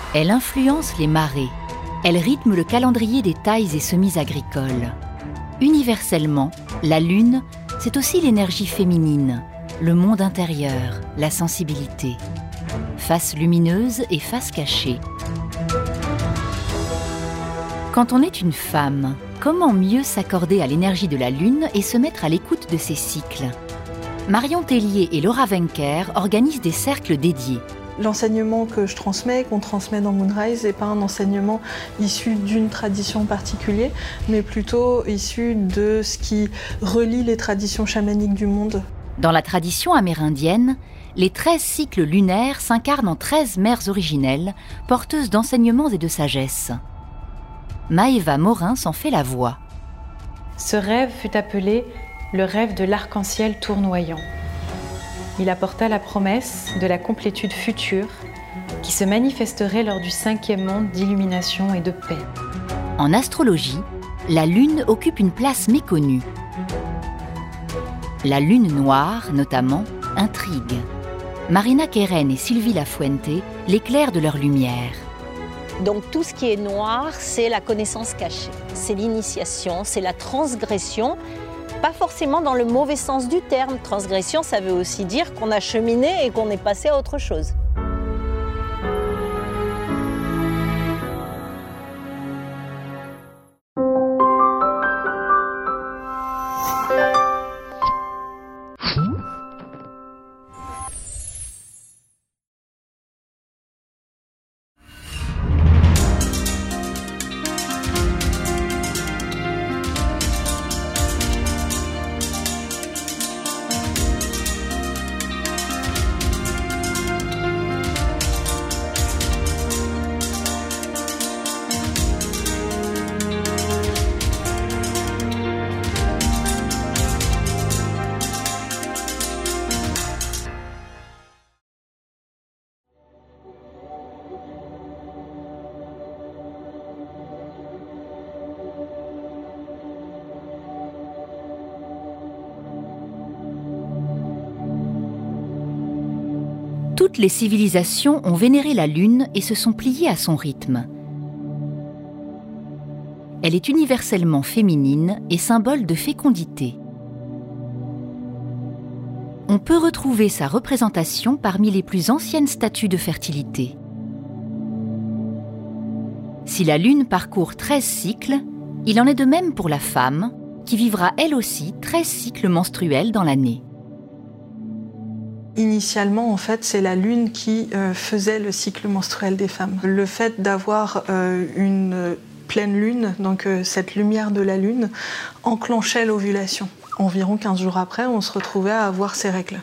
Elle influence les marées. Elle rythme le calendrier des tailles et semis agricoles. Universellement, la Lune, c'est aussi l'énergie féminine, le monde intérieur, la sensibilité. Face lumineuse et face cachée. Quand on est une femme, comment mieux s'accorder à l'énergie de la Lune et se mettre à l'écoute de ses cycles? Marion Tellier et Laura Wencker organisent des cercles dédiés. L'enseignement que je transmets, qu'on transmet dans Moonrise, n'est pas un enseignement issu d'une tradition particulière, mais plutôt issu de ce qui relie les traditions chamaniques du monde. Dans la tradition amérindienne, les 13 cycles lunaires s'incarnent en 13 mères originelles, porteuses d'enseignements et de sagesse. Maëva Morin s'en fait la voix. Ce rêve fut appelé le rêve de l'arc-en-ciel tournoyant. Il apporta la promesse de la complétude future qui se manifesterait lors du 5e monde d'illumination et de paix. En astrologie, la Lune occupe une place méconnue. La Lune noire, notamment, intrigue. Marina Keren et Sylvie Lafuente l'éclairent de leur lumière. Donc tout ce qui est noir, c'est la connaissance cachée, c'est l'initiation, c'est la transgression, pas forcément dans le mauvais sens du terme. Transgression, ça veut aussi dire qu'on a cheminé et qu'on est passé à autre chose. Toutes les civilisations ont vénéré la Lune et se sont pliées à son rythme. Elle est universellement féminine et symbole de fécondité. On peut retrouver sa représentation parmi les plus anciennes statues de fertilité. Si la Lune parcourt 13 cycles, il en est de même pour la femme, qui vivra elle aussi 13 cycles menstruels dans l'année. Initialement, en fait, c'est la Lune qui faisait le cycle menstruel des femmes. Le fait d'avoir une pleine Lune, donc cette lumière de la Lune, enclenchait l'ovulation. Environ 15 jours après, on se retrouvait à avoir ces règles.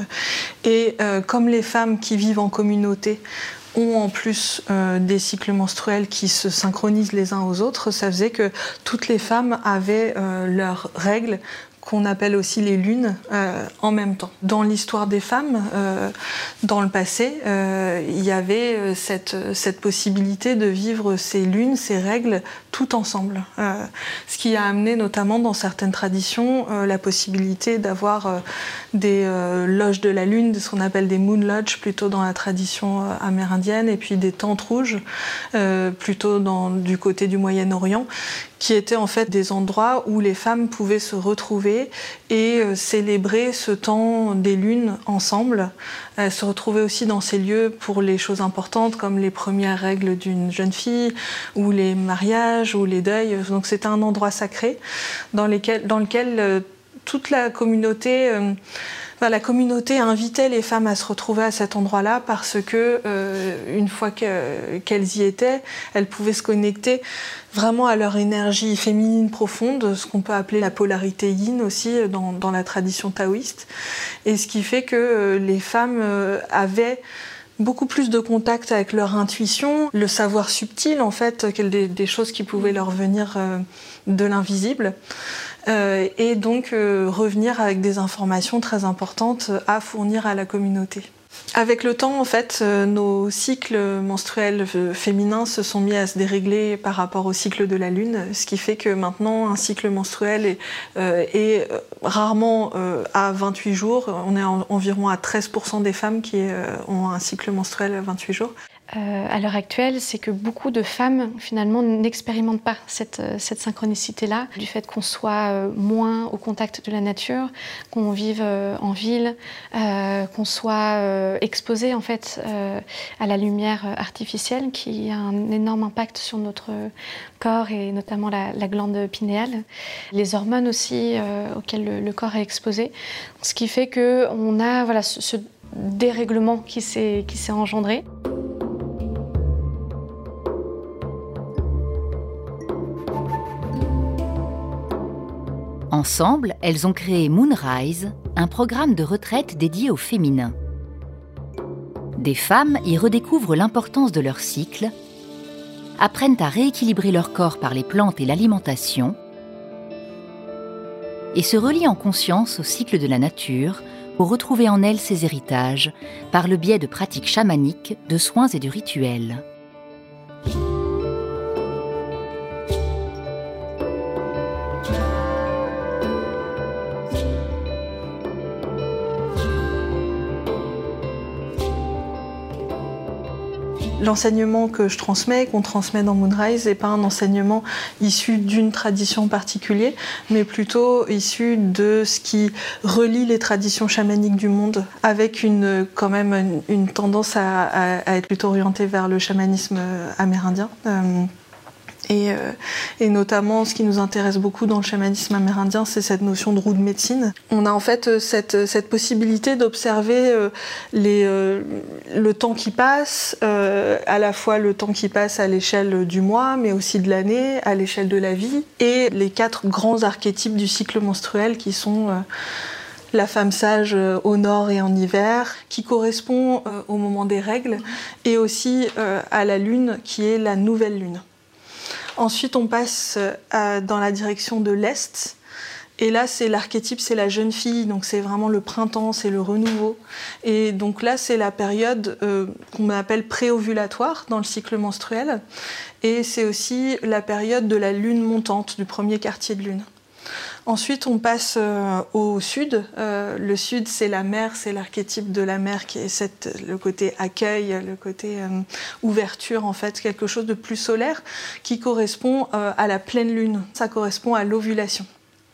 Comme les femmes qui vivent en communauté ont en plus des cycles menstruels qui se synchronisent les uns aux autres, ça faisait que toutes les femmes avaient leurs règles qu'on appelle aussi les lunes, en même temps. Dans l'histoire des femmes, dans le passé, il y avait cette possibilité de vivre ces lunes, ces règles, tout ensemble. Ce qui a amené notamment dans certaines traditions la possibilité d'avoir des loges de la lune, ce qu'on appelle des moon lodges, plutôt dans la tradition amérindienne, et puis des tentes rouges, plutôt du côté du Moyen-Orient, qui étaient en fait des endroits où les femmes pouvaient se retrouver et célébrer ce temps des lunes ensemble. Elles se retrouvaient aussi dans ces lieux pour les choses importantes comme les premières règles d'une jeune fille ou les mariages ou les deuils. Donc c'était un endroit sacré dans lequel toute la communauté... La communauté invitait les femmes à se retrouver à cet endroit-là parce que, une fois qu'elles y étaient, elles pouvaient se connecter vraiment à leur énergie féminine profonde, ce qu'on peut appeler la polarité yin aussi dans la tradition taoïste. Et ce qui fait que les femmes avaient beaucoup plus de contact avec leur intuition, le savoir subtil en fait, des choses qui pouvaient leur venir de l'invisible. Et donc revenir avec des informations très importantes à fournir à la communauté. Avec le temps, en fait, nos cycles menstruels féminins se sont mis à se dérégler par rapport au cycle de la Lune, ce qui fait que maintenant, un cycle menstruel est rarement à 28 jours. On est environ à 13% des femmes qui ont un cycle menstruel à 28 jours. à l'heure actuelle, c'est que beaucoup de femmes, finalement, n'expérimentent pas cette synchronicité-là, du fait qu'on soit moins au contact de la nature, qu'on vive en ville, qu'on soit exposé, en fait, à la lumière artificielle, qui a un énorme impact sur notre corps et notamment la glande pinéale. Les hormones aussi auxquelles le corps est exposé, ce qui fait qu'on a voilà, ce dérèglement qui s'est engendré. Ensemble, elles ont créé Moonrise, un programme de retraite dédié au féminin. Des femmes y redécouvrent l'importance de leur cycle, apprennent à rééquilibrer leur corps par les plantes et l'alimentation, et se relient en conscience au cycle de la nature pour retrouver en elles ses héritages par le biais de pratiques chamaniques, de soins et de rituels. L'enseignement que je transmets, qu'on transmet dans Moonrise, n'est pas un enseignement issu d'une tradition particulière, mais plutôt issu de ce qui relie les traditions chamaniques du monde, avec quand même une tendance à être plutôt orientée vers le chamanisme amérindien. Et notamment, ce qui nous intéresse beaucoup dans le chamanisme amérindien, c'est cette notion de roue de médecine. On a en fait cette possibilité d'observer le temps qui passe, à la fois le temps qui passe à l'échelle du mois, mais aussi de l'année, à l'échelle de la vie, et les 4 grands archétypes du cycle menstruel qui sont la femme sage au nord et en hiver, qui correspond au moment des règles, et aussi à la lune qui est la nouvelle lune. Ensuite, on passe dans la direction de l'Est. Et là, c'est l'archétype, c'est la jeune fille. Donc, c'est vraiment le printemps, c'est le renouveau. Et donc là, c'est la période qu'on appelle préovulatoire dans le cycle menstruel. Et c'est aussi la période de la lune montante, du premier quartier de lune. Ensuite, on passe au sud. Le sud, c'est la mer, c'est l'archétype de la mer qui est le côté accueil, le côté ouverture, en fait, quelque chose de plus solaire qui correspond à la pleine lune. Ça correspond à l'ovulation.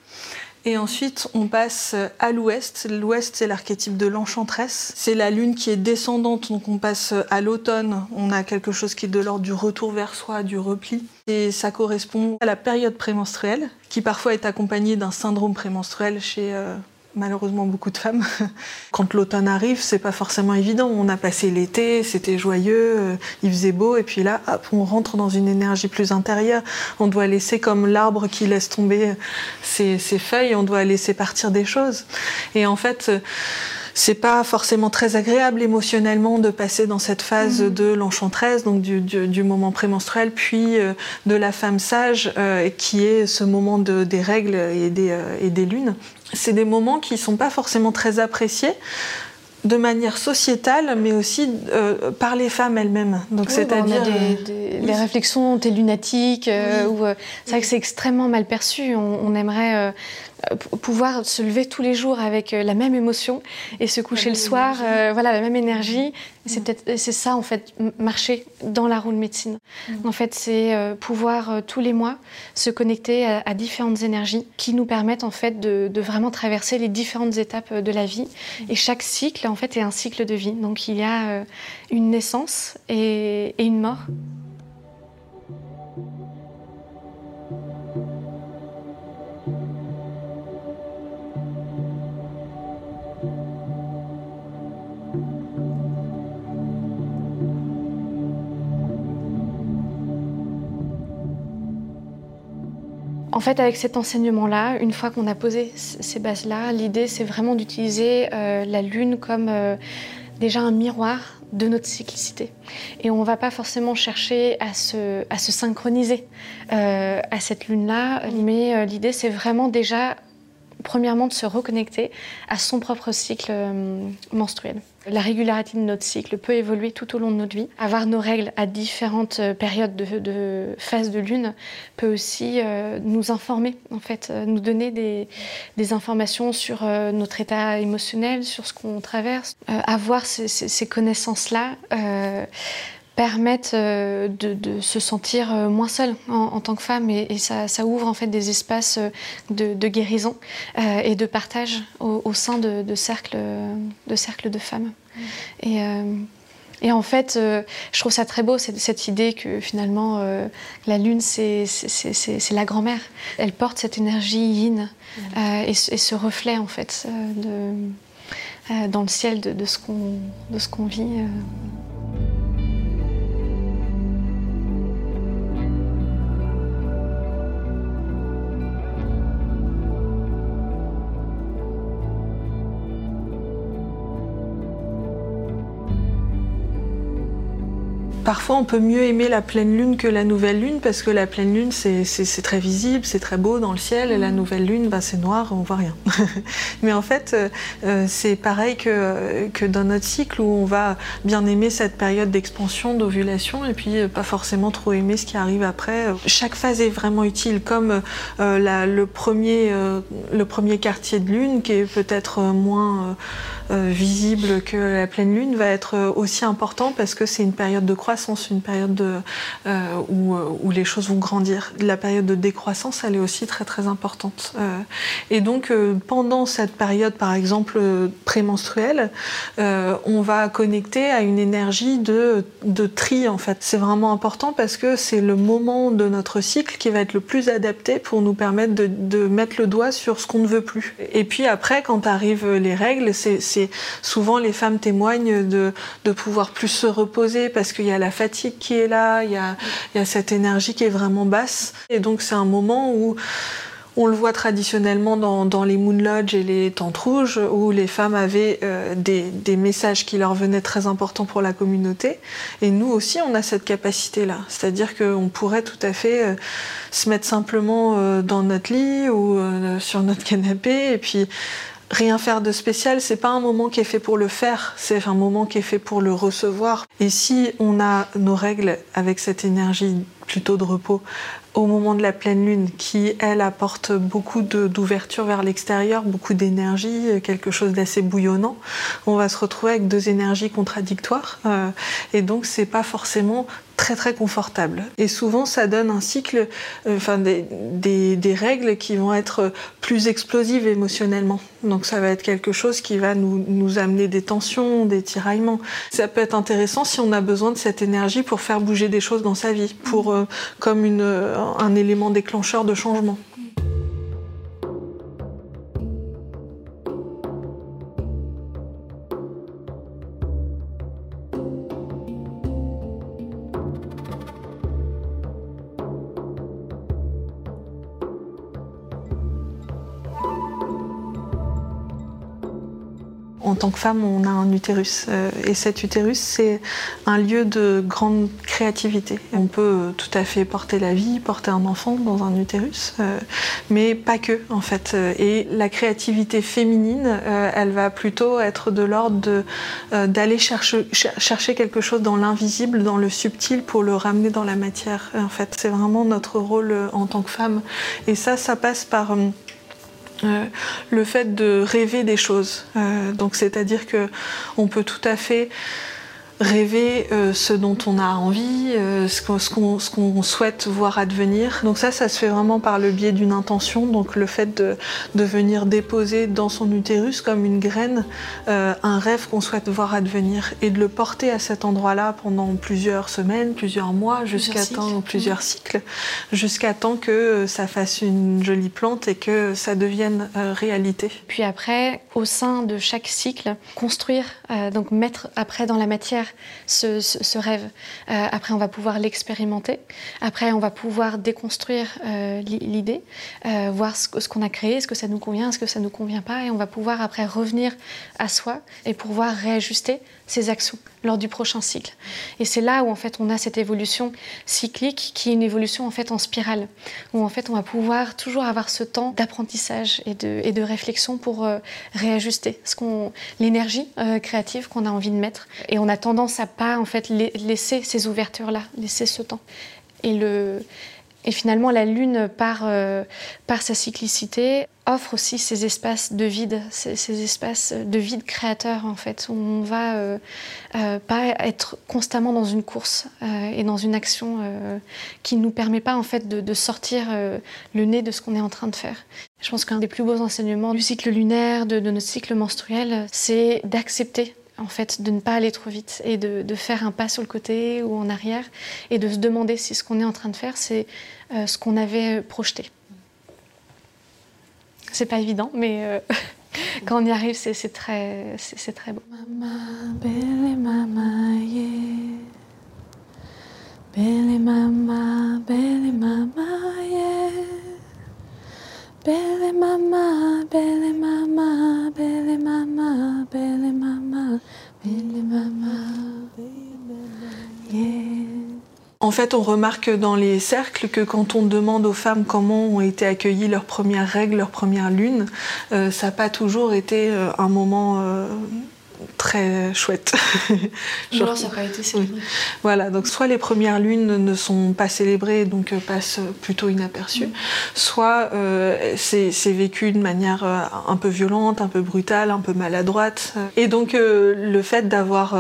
Et ensuite, on passe à l'ouest. L'ouest, c'est l'archétype de l'enchanteresse. C'est la lune qui est descendante, donc on passe à l'automne. On a quelque chose qui est de l'ordre du retour vers soi, du repli. Et ça correspond à la période prémenstruelle, qui parfois est accompagnée d'un syndrome prémenstruel chez malheureusement beaucoup de femmes. Quand l'automne arrive, c'est pas forcément évident. On a passé l'été, c'était joyeux, il faisait beau, et puis là, hop, on rentre dans une énergie plus intérieure. On doit laisser, comme l'arbre qui laisse tomber ses feuilles, on doit laisser partir des choses. Et en fait, c'est pas forcément très agréable émotionnellement de passer dans cette phase de l'enchanteresse, donc du moment prémenstruel, puis de la femme sage, qui est ce moment des règles et des lunes. C'est des moments qui sont pas forcément très appréciés de manière sociétale, mais aussi par les femmes elles-mêmes. Donc, oui, c'est-à-dire les réflexions t'es lunatique, c'est vrai que c'est extrêmement mal perçu. On aimerait pouvoir se lever tous les jours avec la même émotion et se coucher le soir, la même énergie. C'est ça, en fait, marcher dans la roue de médecine. En fait, c'est pouvoir tous les mois se connecter à différentes énergies qui nous permettent, en fait, de vraiment traverser les différentes étapes de la vie. Et chaque cycle, en fait, est un cycle de vie. Donc, il y a une naissance et une mort. En fait, avec cet enseignement-là, une fois qu'on a posé ces bases-là, l'idée, c'est vraiment d'utiliser la Lune comme déjà un miroir de notre cyclicité. Et on ne va pas forcément chercher à se synchroniser à cette Lune-là, mais l'idée, c'est vraiment déjà, premièrement, de se reconnecter à son propre cycle menstruel. La régularité de notre cycle peut évoluer tout au long de notre vie. Avoir nos règles à différentes périodes de phases de lune peut aussi nous informer, en fait, nous donner des informations sur notre état émotionnel, sur ce qu'on traverse. Avoir ces connaissances-là permettent de se sentir moins seule en tant que femme, et ça ouvre en fait des espaces de guérison et de partage au sein de cercles de femmes. Et en fait, je trouve ça très beau, cette idée que finalement, la lune, c'est la grand-mère. Elle porte cette énergie yin et ce reflet, en fait, dans le ciel de ce qu'on vit. Parfois, on peut mieux aimer la pleine lune que la nouvelle lune, parce que la pleine lune, c'est très visible, c'est très beau dans le ciel, et la nouvelle lune, c'est noir, on voit rien. Mais en fait, c'est pareil que dans notre cycle, où on va bien aimer cette période d'expansion, d'ovulation, et puis pas forcément trop aimer ce qui arrive après. Chaque phase est vraiment utile, comme le premier quartier de lune, qui est peut-être moins visible que la pleine lune, va être aussi important, parce que c'est une période de croissance, une période où les choses vont grandir. La période de décroissance, elle est aussi très très importante. Et donc pendant cette période, par exemple prémenstruelle, on va connecter à une énergie de tri, en fait. C'est vraiment important, parce que c'est le moment de notre cycle qui va être le plus adapté pour nous permettre de mettre le doigt sur ce qu'on ne veut plus. Et puis après, quand arrivent les règles, c'est souvent les femmes témoignent de pouvoir plus se reposer, parce qu'il y a la fatigue qui est là, il y a cette énergie qui est vraiment basse. Et donc c'est un moment où on le voit traditionnellement dans les Moon Lodge et les Tentes Rouges, où les femmes avaient des messages qui leur venaient très importants pour la communauté. Et nous aussi, on a cette capacité-là. C'est-à-dire qu'on pourrait tout à fait se mettre simplement dans notre lit ou sur notre canapé, et puis rien faire de spécial. C'est pas un moment qui est fait pour le faire, c'est un moment qui est fait pour le recevoir. Et si on a nos règles avec cette énergie plutôt de repos au moment de la pleine lune, qui elle apporte beaucoup d'ouverture vers l'extérieur, beaucoup d'énergie, quelque chose d'assez bouillonnant, on va se retrouver avec deux énergies contradictoires, et donc c'est pas forcément très très confortable. Et souvent ça donne un cycle, des règles qui vont être plus explosives émotionnellement. Donc ça va être quelque chose qui va nous amener des tensions, des tiraillements. Ça peut être intéressant si on a besoin de cette énergie pour faire bouger des choses dans sa vie, comme un élément déclencheur de changement. En tant que femme, on a un utérus. Et cet utérus, c'est un lieu de grande créativité. On peut tout à fait porter la vie, porter un enfant dans un utérus, mais pas que, en fait. Et la créativité féminine, elle va plutôt être de l'ordre d'aller chercher quelque chose dans l'invisible, dans le subtil, pour le ramener dans la matière. En fait, c'est vraiment notre rôle en tant que femme. Et ça passe par le fait de rêver des choses. Donc c'est-à-dire que on peut tout à fait rêver ce dont on a envie, ce qu'on souhaite voir advenir. Donc ça se fait vraiment par le biais d'une intention, donc le fait de venir déposer dans son utérus comme une graine un rêve qu'on souhaite voir advenir, et de le porter à cet endroit-là pendant plusieurs semaines, plusieurs mois, plusieurs cycles, jusqu'à temps que ça fasse une jolie plante et que ça devienne réalité. Puis après, au sein de chaque cycle, construire, donc mettre après dans la matière ce rêve. Après, on va pouvoir l'expérimenter. Après, on va pouvoir déconstruire l'idée, voir ce qu'on a créé, est-ce que ça nous convient, est-ce que ça nous convient pas, et on va pouvoir après revenir à soi et pouvoir réajuster ses actions lors du prochain cycle. Et c'est là où en fait on a cette évolution cyclique qui est une évolution en fait en spirale, où en fait on va pouvoir toujours avoir ce temps d'apprentissage et de réflexion pour réajuster l'énergie créative qu'on a envie de mettre. Et on a tendance à pas en fait laisser ces ouvertures-là, laisser ce temps. Et finalement, la Lune, par sa cyclicité, offre aussi ces espaces de vide, ces espaces de vide créateurs en fait, où on va pas être constamment dans une course et dans une action qui ne nous permet pas en fait de sortir le nez de ce qu'on est en train de faire. Je pense qu'un des plus beaux enseignements du cycle lunaire, de notre cycle menstruel, c'est d'accepter en fait, de ne pas aller trop vite et de faire un pas sur le côté ou en arrière et de se demander si ce qu'on est en train de faire, c'est ce qu'on avait projeté. C'est pas évident, mais quand on y arrive, c'est très beau. Mama, belle mama, yeah. Belle mama, yeah. Belle mama, belle mama, belle mama, belle mama, belle mama, yeah. En fait, on remarque dans les cercles que quand on demande aux femmes comment ont été accueillies leurs premières règles, leurs premières lunes, ça n'a pas toujours été un moment très chouette. Genre, ça n'a pas été célébré. Oui. Voilà, donc soit les premières lunes ne sont pas célébrées, donc passent plutôt inaperçues, soit c'est vécu de manière un peu violente, un peu brutale, un peu maladroite. Et donc le fait d'avoir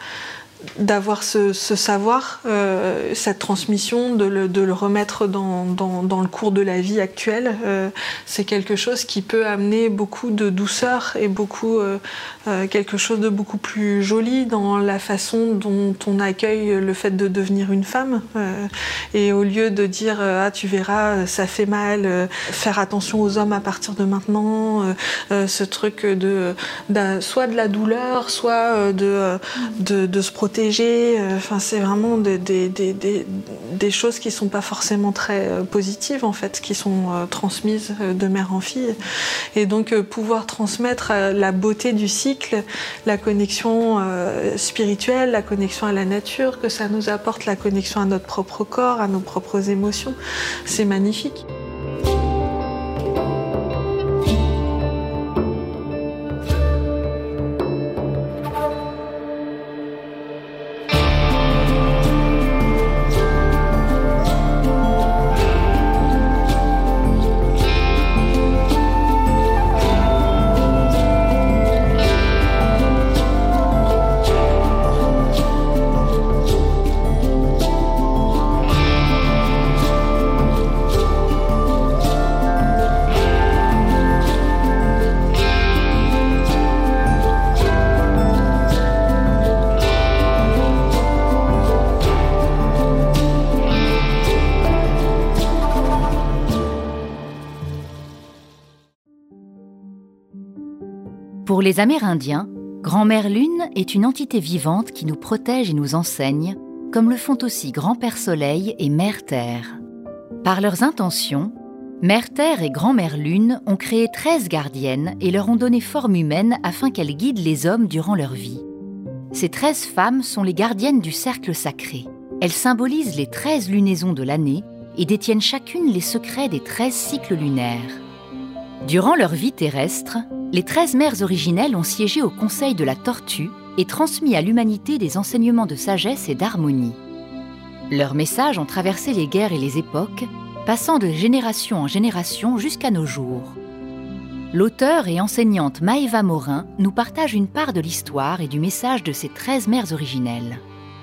ce savoir, cette transmission, de le remettre dans le cours de la vie actuelle, c'est quelque chose qui peut amener beaucoup de douceur et quelque chose de beaucoup plus joli dans la façon dont on accueille le fait de devenir une femme. Et au lieu de dire « Ah, tu verras, ça fait mal, faire attention aux hommes à partir de maintenant », ce truc soit de la douleur, soit de se protéger. C'est vraiment des choses qui ne sont pas forcément très positives, en fait, qui sont transmises de mère en fille. Et donc, pouvoir transmettre la beauté du cycle, la connexion spirituelle, la connexion à la nature, que ça nous apporte la connexion à notre propre corps, à nos propres émotions, c'est magnifique. Pour les Amérindiens, Grand-Mère Lune est une entité vivante qui nous protège et nous enseigne, comme le font aussi Grand-Père Soleil et Mère Terre. Par leurs intentions, Mère Terre et Grand-Mère Lune ont créé 13 gardiennes et leur ont donné forme humaine afin qu'elles guident les hommes durant leur vie. Ces 13 femmes sont les gardiennes du cercle sacré. Elles symbolisent les 13 lunaisons de l'année et détiennent chacune les secrets des 13 cycles lunaires. Durant leur vie terrestre, les 13 mères originelles ont siégé au Conseil de la Tortue et transmis à l'humanité des enseignements de sagesse et d'harmonie. Leurs messages ont traversé les guerres et les époques, passant de génération en génération jusqu'à nos jours. L'auteure et enseignante Maëva Morin nous partage une part de l'histoire et du message de ces 13 mères originelles.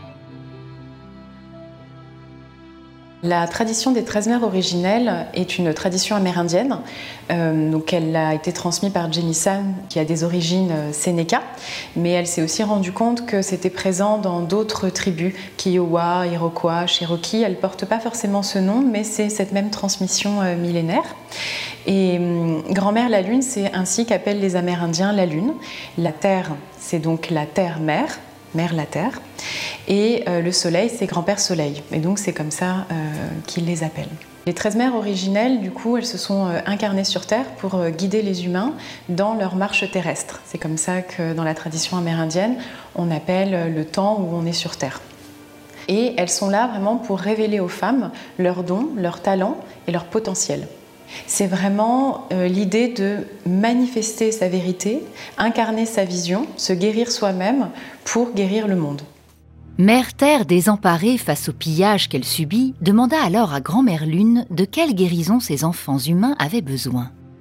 La tradition des 13 mères originelles est une tradition amérindienne. Donc elle a été transmise par Jenny Sam, qui a des origines Sénéca, mais elle s'est aussi rendue compte que c'était présent dans d'autres tribus, Kiowa, Iroquois, Cherokee. Elle ne porte pas forcément ce nom, mais c'est cette même transmission millénaire. Et Grand-mère la Lune, c'est ainsi qu'appellent les Amérindiens la Lune. La Terre, c'est donc la Terre-Mère, Mère la Terre, et le Soleil, c'est Grand-Père Soleil, et donc c'est comme ça qu'ils les appellent. Les 13 mères originelles, du coup, elles se sont incarnées sur Terre pour guider les humains dans leur marche terrestre. C'est comme ça que dans la tradition amérindienne, on appelle le temps où on est sur Terre. Et elles sont là vraiment pour révéler aux femmes leurs dons, leurs talents et leur potentiel. C'est vraiment l'idée de manifester sa vérité, incarner sa vision, se guérir soi-même pour guérir le monde. Mère Terre, désemparée face au pillage qu'elle subit, demanda alors à Grand-Mère Lune de quelle guérison ses enfants humains avaient besoin.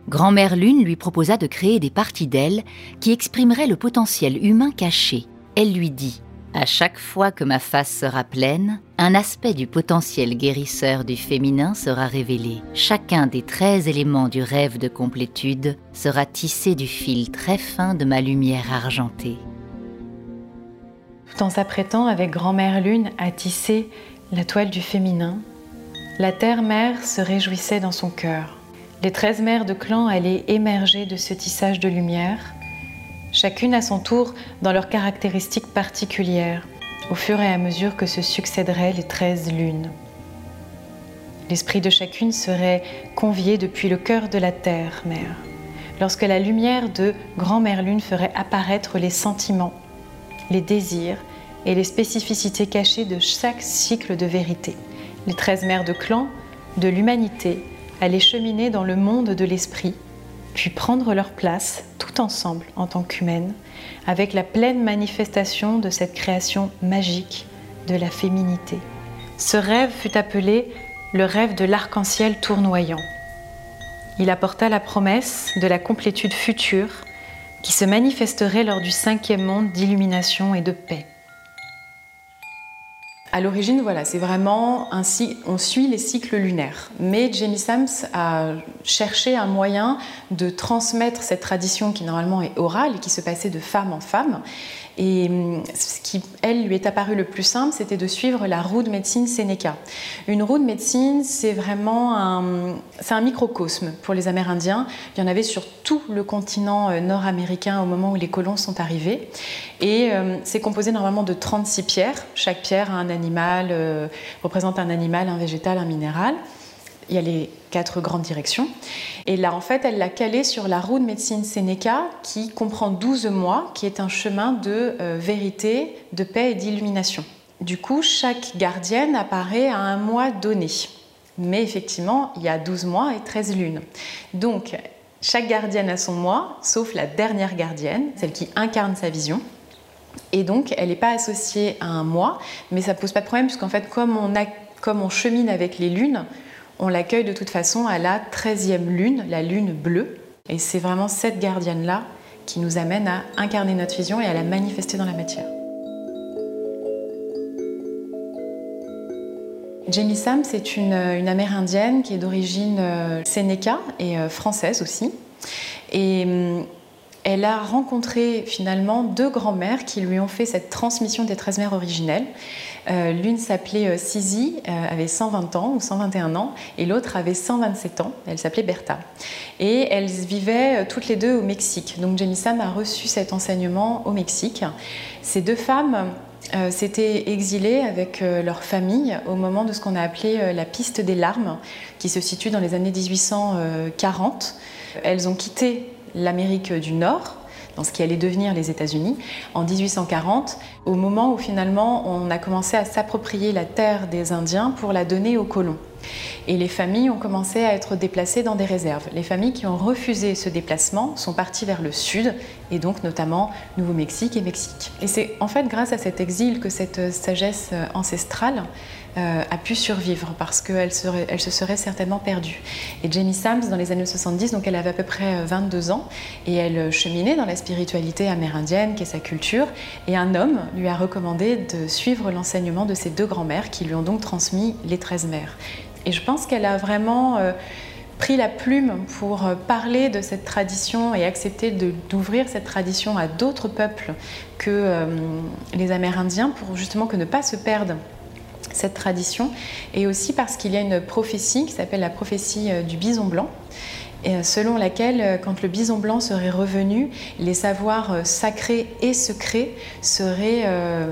Grand-mère Lune lui proposa de créer des parties d'elle qui exprimeraient le potentiel humain caché. Elle lui dit « À chaque fois que ma face sera pleine, un aspect du potentiel guérisseur du féminin sera révélé. Chacun des 13 éléments du rêve de complétude sera tissé du fil très fin de ma lumière argentée. » Tout en s'apprêtant avec Grand-mère Lune à tisser la toile du féminin, la Terre-Mère se réjouissait dans son cœur. Les 13 mères de clan allaient émerger de ce tissage de lumière, chacune à son tour dans leurs caractéristiques particulières, au fur et à mesure que se succéderaient les 13 lunes. L'esprit de chacune serait convié depuis le cœur de la Terre-Mère, lorsque la lumière de Grand-mère Lune ferait apparaître les sentiments, les désirs et les spécificités cachées de chaque cycle de vérité. Les 13 mères de clan, de l'humanité, allaient cheminer dans le monde de l'esprit, puis prendre leur place, tout ensemble en tant qu'humaines, avec la pleine manifestation de cette création magique de la féminité. Ce rêve fut appelé le rêve de l'arc-en-ciel tournoyant. Il apporta la promesse de la complétude future qui se manifesterait lors du 5e monde d'illumination et de paix. À l'origine, voilà, c'est vraiment ainsi, on suit les cycles lunaires. Mais Jamie Sams a cherché un moyen de transmettre cette tradition qui normalement est orale et qui se passait de femme en femme. Et ce qui, elle, lui est apparu le plus simple, c'était de suivre la roue de médecine Sénéca. Une roue de médecine, c'est vraiment un microcosme pour les Amérindiens. Il y en avait sur tout le continent nord-américain au moment où les colons sont arrivés. Et c'est composé normalement de 36 pierres. Chaque pierre a un animal, représente un animal, un végétal, un minéral. Il y a les 4 grandes directions. Et là, en fait, elle l'a calé sur la roue de médecine Sénéca qui comprend 12 mois, qui est un chemin de vérité, de paix et d'illumination. Du coup, chaque gardienne apparaît à un mois donné. Mais effectivement, il y a 12 mois et 13 lunes. Donc, chaque gardienne a son mois, sauf la dernière gardienne, celle qui incarne sa vision. Et donc, elle n'est pas associée à un mois, mais ça ne pose pas de problème, puisqu'en fait, comme on chemine avec les lunes, on l'accueille de toute façon à la 13e lune, la lune bleue. Et c'est vraiment cette gardienne-là qui nous amène à incarner notre vision et à la manifester dans la matière. Jamie Sams est une Amérindienne qui est d'origine Sénéca et française aussi. Et elle a rencontré finalement 2 grands-mères qui lui ont fait cette transmission des 13 mères originelles. L'une s'appelait Sisi, avait 120 ans ou 121 ans, et l'autre avait 127 ans, elle s'appelait Bertha. Et elles vivaient toutes les 2 au Mexique. Donc Jamie Sams a reçu cet enseignement au Mexique. Ces 2 femmes s'étaient exilées avec leur famille au moment de ce qu'on a appelé la piste des larmes, qui se situe dans les années 1840. Elles ont quitté l'Amérique du Nord, dans ce qui allait devenir les États-Unis, en 1840, au moment où finalement on a commencé à s'approprier la terre des Indiens pour la donner aux colons. Et les familles ont commencé à être déplacées dans des réserves. Les familles qui ont refusé ce déplacement sont parties vers le sud, et donc notamment Nouveau-Mexique et Mexique. Et c'est en fait grâce à cet exil que cette sagesse ancestrale a pu survivre, parce qu'elle se serait certainement perdue. Et Jamie Sams, dans les années 70, donc elle avait à peu près 22 ans, et elle cheminait dans la spiritualité amérindienne, qui est sa culture, et un homme lui a recommandé de suivre l'enseignement de ses 2 grands-mères, qui lui ont donc transmis les 13 mères. Et je pense qu'elle a vraiment pris la plume pour parler de cette tradition et accepter d'ouvrir cette tradition à d'autres peuples que les Amérindiens, pour justement que ne pas se perdre cette tradition, et aussi parce qu'il y a une prophétie qui s'appelle la prophétie du bison blanc, selon laquelle, quand le bison blanc serait revenu, les savoirs sacrés et secrets seraient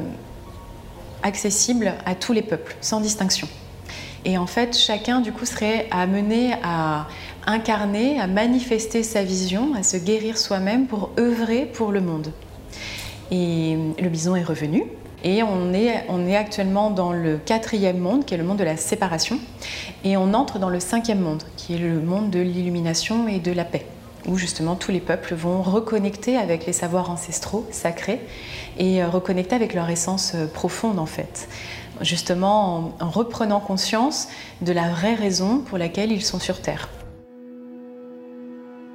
accessibles à tous les peuples, sans distinction. Et en fait, chacun du coup serait amené à incarner, à manifester sa vision, à se guérir soi-même pour œuvrer pour le monde. Et le bison est revenu. Et on est actuellement dans le 4e monde, qui est le monde de la séparation. Et on entre dans le 5e monde, qui est le monde de l'illumination et de la paix, où justement tous les peuples vont reconnecter avec les savoirs ancestraux, sacrés, et reconnecter avec leur essence profonde en fait. Justement en reprenant conscience de la vraie raison pour laquelle ils sont sur Terre.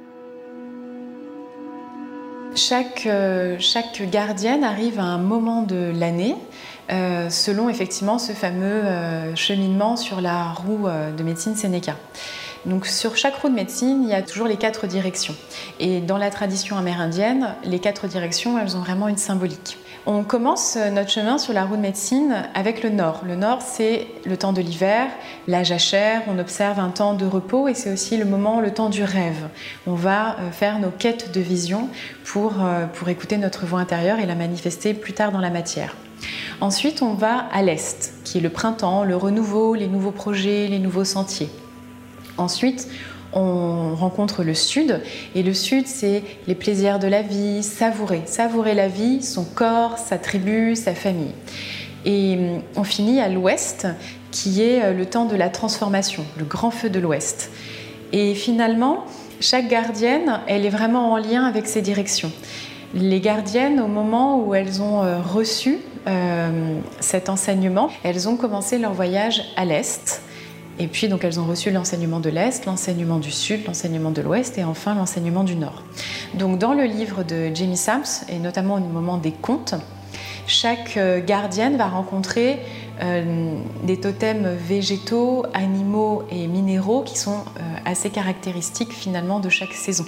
Chaque gardienne arrive à un moment de l'année, selon effectivement ce fameux cheminement sur la roue de médecine Sénéca. Donc sur chaque roue de médecine, il y a toujours les 4 directions. Et dans la tradition amérindienne, les 4 directions, elles ont vraiment une symbolique. On commence notre chemin sur la roue de médecine avec le nord. Le nord, c'est le temps de l'hiver, la jachère, on observe un temps de repos et c'est aussi le temps du rêve. On va faire nos quêtes de vision pour écouter notre voix intérieure et la manifester plus tard dans la matière. Ensuite, on va à l'est, qui est le printemps, le renouveau, les nouveaux projets, les nouveaux sentiers. Ensuite, on rencontre le sud, et le sud, c'est les plaisirs de la vie, savourer la vie, son corps, sa tribu, sa famille. Et on finit à l'ouest, qui est le temps de la transformation, le grand feu de l'ouest. Et finalement, chaque gardienne, elle est vraiment en lien avec ses directions. Les gardiennes, au moment où elles ont reçu cet enseignement, elles ont commencé leur voyage à l'est. Et puis, donc, elles ont reçu l'enseignement de l'Est, l'enseignement du Sud, l'enseignement de l'Ouest et enfin l'enseignement du Nord. Donc, dans le livre de Jamie Sams, et notamment au moment des contes, chaque gardienne va rencontrer des totems végétaux, animaux et minéraux qui sont assez caractéristiques finalement de chaque saison.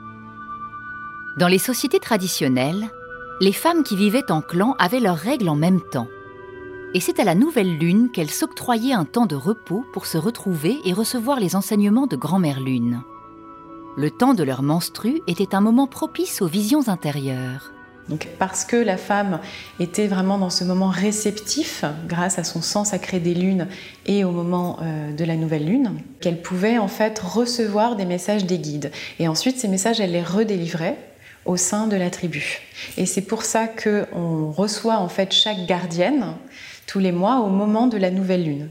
Dans les sociétés traditionnelles, les femmes qui vivaient en clan avaient leurs règles en même temps. Et c'est à la nouvelle lune qu'elles s'octroyaient un temps de repos pour se retrouver et recevoir les enseignements de Grand-Mère Lune. Le temps de leur menstru était un moment propice aux visions intérieures. Donc, parce que la femme était vraiment dans ce moment réceptif, grâce à son sens sacré des lunes et au moment de la nouvelle lune, qu'elle pouvait en fait recevoir des messages des guides. Et ensuite, ces messages, elle les redélivrait au sein de la tribu. Et c'est pour ça qu'on reçoit en fait chaque gardienne tous les mois au moment de la nouvelle lune.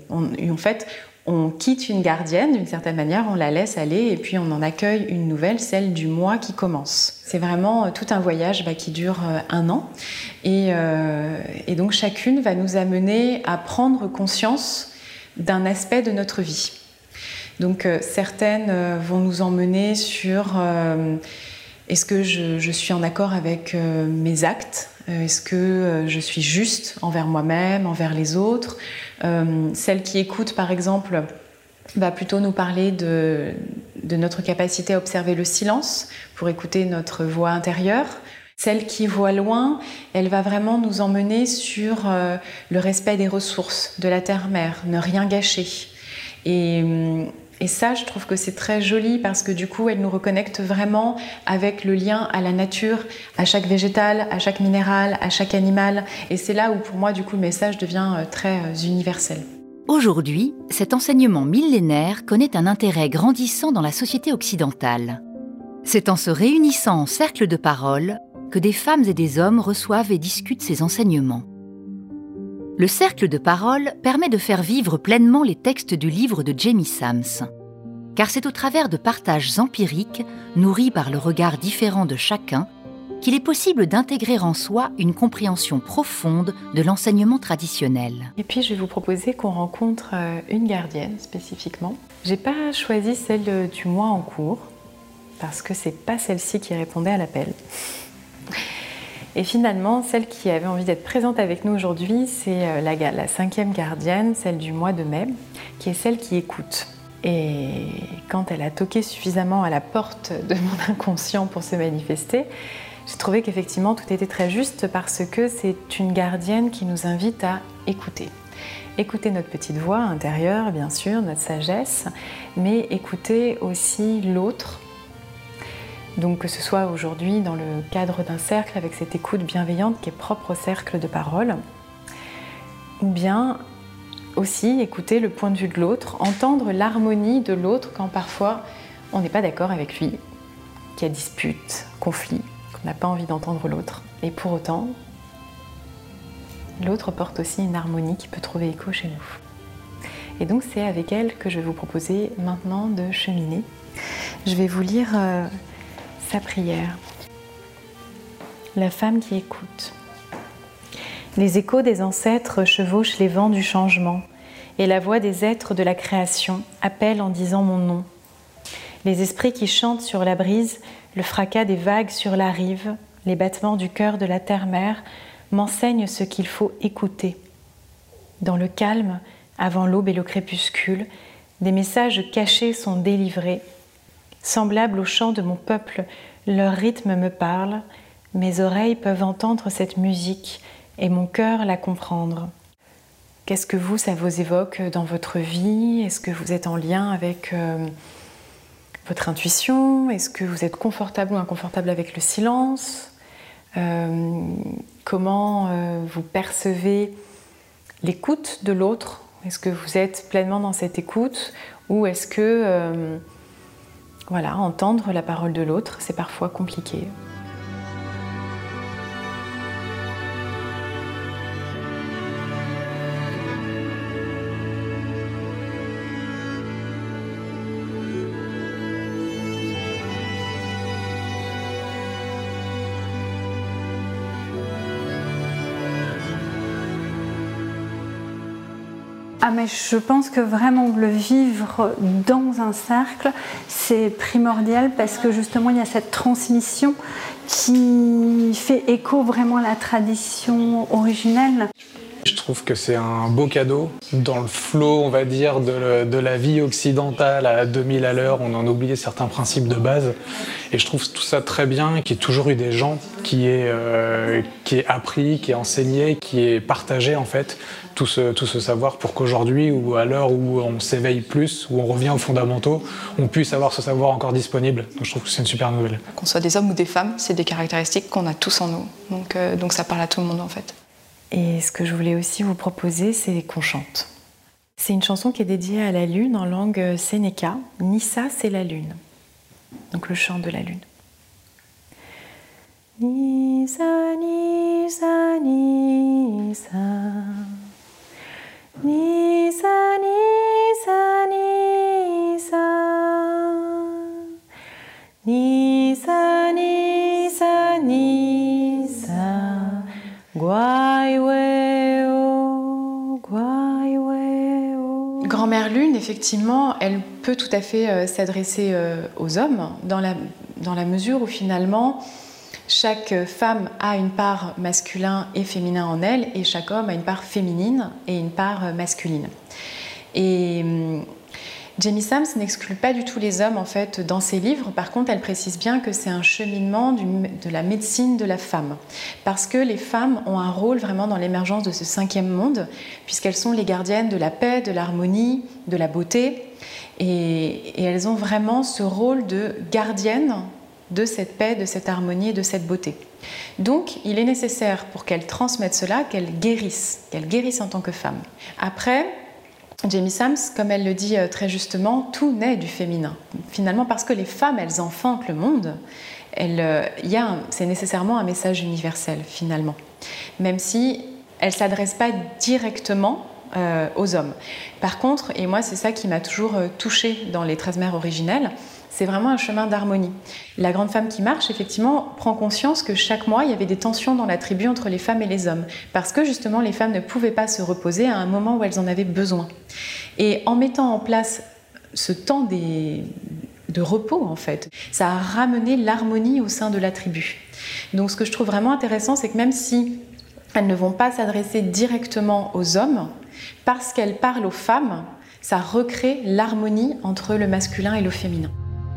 On quitte une gardienne d'une certaine manière, on la laisse aller et puis on en accueille une nouvelle, celle du mois qui commence. C'est vraiment tout un voyage qui dure 1 an et donc chacune va nous amener à prendre conscience d'un aspect de notre vie. Donc certaines vont nous emmener sur est-ce que je suis en accord avec mes actes ? Est-ce que je suis juste envers moi-même, envers les autres ? Celle qui écoute, par exemple, va plutôt nous parler de notre capacité à observer le silence pour écouter notre voix intérieure. Celle qui voit loin, elle va vraiment nous emmener sur le respect des ressources, de la terre-mère, ne rien gâcher. Et ça, je trouve que c'est très joli parce que du coup, elle nous reconnecte vraiment avec le lien à la nature, à chaque végétal, à chaque minéral, à chaque animal. Et c'est là où, pour moi, du coup, le message devient très universel. Aujourd'hui, cet enseignement millénaire connaît un intérêt grandissant dans la société occidentale. C'est en se réunissant en cercle de parole que des femmes et des hommes reçoivent et discutent ces enseignements. Le cercle de parole permet de faire vivre pleinement les textes du livre de Jamie Sams, car c'est au travers de partages empiriques, nourris par le regard différent de chacun, qu'il est possible d'intégrer en soi une compréhension profonde de l'enseignement traditionnel. Et puis je vais vous proposer qu'on rencontre une gardienne spécifiquement. J'ai pas choisi celle du mois en cours, parce que c'est pas celle-ci qui répondait à l'appel. Et finalement, celle qui avait envie d'être présente avec nous aujourd'hui, c'est la 5e gardienne, celle du mois de mai, qui est celle qui écoute. Et quand elle a toqué suffisamment à la porte de mon inconscient pour se manifester, j'ai trouvé qu'effectivement tout était très juste parce que c'est une gardienne qui nous invite à écouter. Écouter notre petite voix intérieure, bien sûr, notre sagesse, mais écouter aussi l'autre. Donc que ce soit aujourd'hui dans le cadre d'un cercle avec cette écoute bienveillante qui est propre au cercle de parole, ou bien aussi écouter le point de vue de l'autre, entendre l'harmonie de l'autre quand parfois on n'est pas d'accord avec lui, qu'il y a dispute, conflit, qu'on n'a pas envie d'entendre l'autre. Et pour autant, l'autre porte aussi une harmonie qui peut trouver écho chez nous. Et donc c'est avec elle que je vais vous proposer maintenant de cheminer. Je vais vous lire sa prière. La femme qui écoute. Les échos des ancêtres chevauchent les vents du changement et la voix des êtres de la création appelle en disant mon nom. Les esprits qui chantent sur la brise, le fracas des vagues sur la rive, les battements du cœur de la terre-mère m'enseignent ce qu'il faut écouter. Dans le calme, avant l'aube et le crépuscule, des messages cachés sont délivrés. Semblables au chant de mon peuple, leur rythme me parle, mes oreilles peuvent entendre cette musique et mon cœur la comprendre. Qu'est-ce que vous, ça vous évoque dans votre vie? Est-ce que vous êtes en lien avec votre intuition? Est-ce que vous êtes confortable ou inconfortable avec le silence? Comment vous percevez l'écoute de l'autre? Est-ce que vous êtes pleinement dans cette écoute? Ou est-ce que entendre la parole de l'autre, c'est parfois compliqué? Ah mais je pense que vraiment le vivre dans un cercle, c'est primordial parce que justement il y a cette transmission qui fait écho vraiment à la tradition originelle. Je trouve que c'est un beau cadeau. Dans le flot, on va dire, de la vie occidentale à 2000 à l'heure, on en a oublié certains principes de base. Et je trouve tout ça très bien, qu'il y ait toujours eu des gens qui aient appris, qui aient enseigné, qui aient partagé en fait tout ce savoir pour qu'aujourd'hui, ou à l'heure où on s'éveille plus, où on revient aux fondamentaux, on puisse avoir ce savoir encore disponible. Donc je trouve que c'est une super nouvelle. Qu'on soit des hommes ou des femmes, c'est des caractéristiques qu'on a tous en nous. Donc ça parle à tout le monde en fait. Et ce que je voulais aussi vous proposer, c'est qu'on chante. C'est une chanson qui est dédiée à la lune en langue sénéca. Nissa, c'est la lune. Donc le chant de la lune. Nissa, Nissa, Nissa. Nissa, Nissa, Nissa. Nissa, Nissa, Nissa. Grand-mère Lune, effectivement, elle peut tout à fait s'adresser aux hommes dans la mesure où finalement chaque femme a une part masculin et féminin en elle et chaque homme a une part féminine et une part masculine. Et Jamie Sams n'exclut pas du tout les hommes en fait dans ses livres. Par contre, elle précise bien que c'est un cheminement de la médecine de la femme, parce que les femmes ont un rôle vraiment dans l'émergence de ce 5e monde, puisqu'elles sont les gardiennes de la paix, de l'harmonie, de la beauté, et elles ont vraiment ce rôle de gardienne de cette paix, de cette harmonie et de cette beauté. Donc, il est nécessaire pour qu'elles transmettent cela, qu'elles guérissent en tant que femmes. Après, Jamie Sams, comme elle le dit très justement, tout naît du féminin. Finalement, parce que les femmes, elles enfantent le monde, c'est nécessairement un message universel, finalement. Même si elle ne s'adresse pas directement aux hommes. Par contre, et moi c'est ça qui m'a toujours touchée dans les 13 mères originelles, c'est vraiment un chemin d'harmonie. La grande femme qui marche, effectivement, prend conscience que chaque mois, il y avait des tensions dans la tribu entre les femmes et les hommes. Parce que, justement, les femmes ne pouvaient pas se reposer à un moment où elles en avaient besoin. Et en mettant en place ce temps de repos, en fait, ça a ramené l'harmonie au sein de la tribu. Donc, ce que je trouve vraiment intéressant, c'est que même si elles ne vont pas s'adresser directement aux hommes, parce qu'elles parlent aux femmes, ça recrée l'harmonie entre le masculin et le féminin.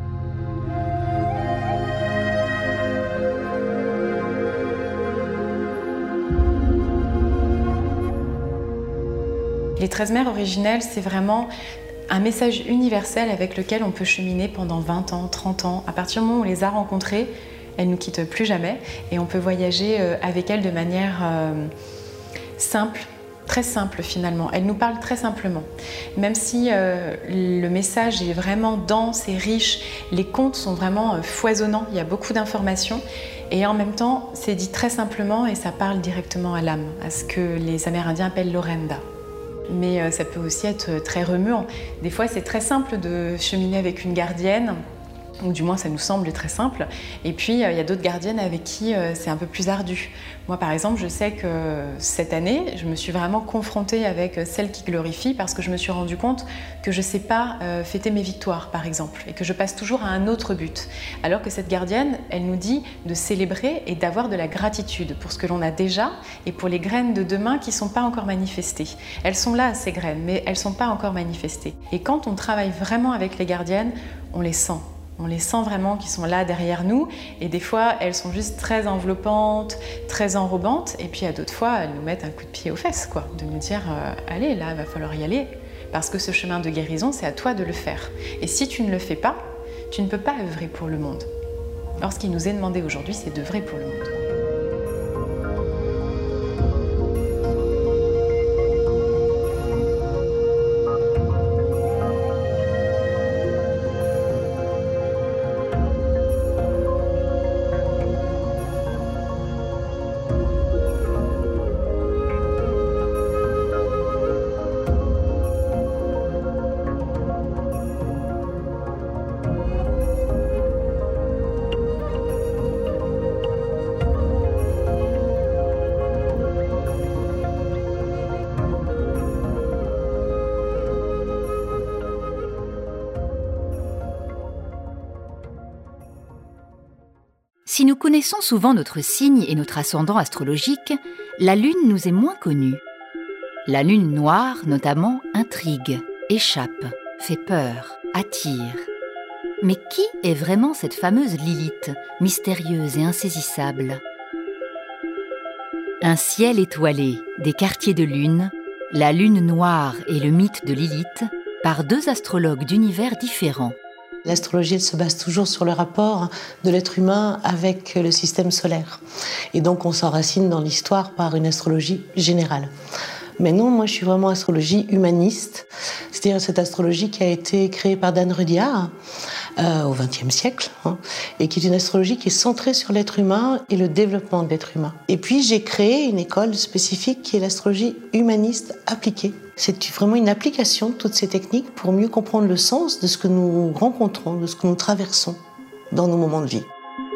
Les 13 mères originelles, c'est vraiment un message universel avec lequel on peut cheminer pendant 20 ans, 30 ans. À partir du moment où on les a rencontrées, elles ne nous quittent plus jamais et on peut voyager avec elles de manière simple, très simple finalement. Elles nous parlent très simplement. Même si le message est vraiment dense et riche, les contes sont vraiment foisonnants, il y a beaucoup d'informations et en même temps, c'est dit très simplement et ça parle directement à l'âme, à ce que les Amérindiens appellent l'orenda. Mais ça peut aussi être très remuant. Des fois, c'est très simple de cheminer avec une gardienne Ou du moins ça nous semble très simple. Et puis il y a d'autres gardiennes avec qui c'est un peu plus ardu. Moi par exemple, je sais que cette année, je me suis vraiment confrontée avec celle qui glorifie parce que je me suis rendu compte que je ne sais pas fêter mes victoires par exemple et que je passe toujours à un autre but. Alors que cette gardienne, elle nous dit de célébrer et d'avoir de la gratitude pour ce que l'on a déjà et pour les graines de demain qui ne sont pas encore manifestées. Elles sont là ces graines, mais elles ne sont pas encore manifestées. Et quand on travaille vraiment avec les gardiennes, on les sent. On les sent vraiment qui sont là derrière nous et des fois elles sont juste très enveloppantes, très enrobantes et puis à d'autres fois elles nous mettent un coup de pied aux fesses quoi, de nous dire allez là il va falloir y aller parce que ce chemin de guérison c'est à toi de le faire et si tu ne le fais pas, tu ne peux pas œuvrer pour le monde. Alors ce qui nous est demandé aujourd'hui c'est d'œuvrer pour le monde. Si nous connaissons souvent notre signe et notre ascendant astrologique, la Lune nous est moins connue. La Lune noire, notamment, intrigue, échappe, fait peur, attire. Mais qui est vraiment cette fameuse Lilith, mystérieuse et insaisissable ? Un ciel étoilé, des quartiers de lune, la Lune noire et le mythe de Lilith, par deux astrologues d'univers différents. L'astrologie, elle se base toujours sur le rapport de l'être humain avec le système solaire. Et donc, on s'enracine dans l'histoire par une astrologie générale. Mais non, moi, je suis vraiment astrologie humaniste. C'est-à-dire cette astrologie qui a été créée par Dan Rudyard au XXe siècle, et qui est une astrologie qui est centrée sur l'être humain et le développement de l'être humain. Et puis, j'ai créé une école spécifique qui est l'astrologie humaniste appliquée. C'est vraiment une application de toutes ces techniques pour mieux comprendre le sens de ce que nous rencontrons, de ce que nous traversons dans nos moments de vie.